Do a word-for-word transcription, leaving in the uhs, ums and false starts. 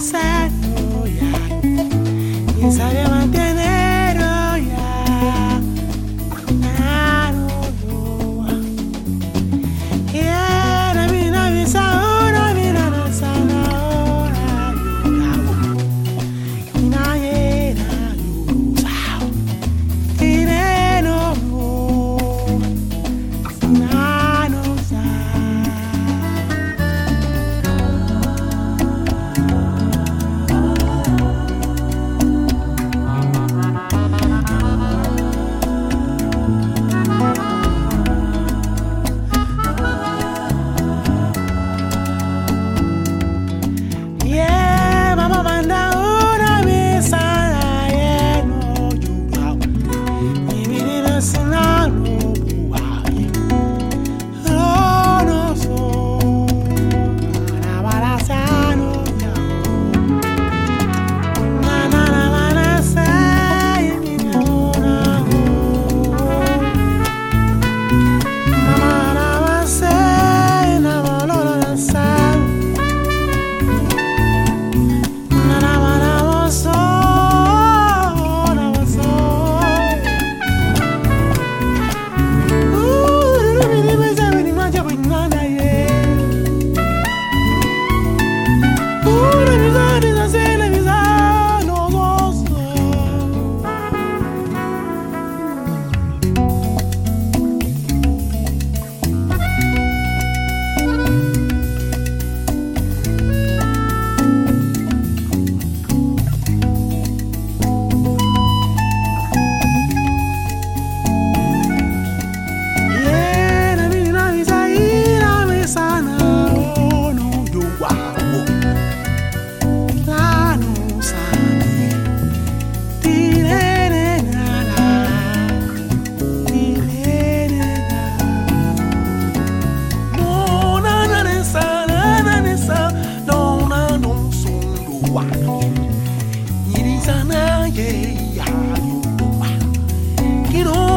hacer, oh, yeah. Y sabe mantener, oh, yeah. Ah, no, no. Yeah, na mina visa, oh, na mina na sana, oh, na yo, na ye, na yo, sao. Ine no, no, na no, sa. Yeah, mama manda una misa, yeah, no, you know. Maybe the sana no, no, no, so. Na bala sa no, na na na bala sa, mi no na ho. Mama na bala sa, na bala na sa. You know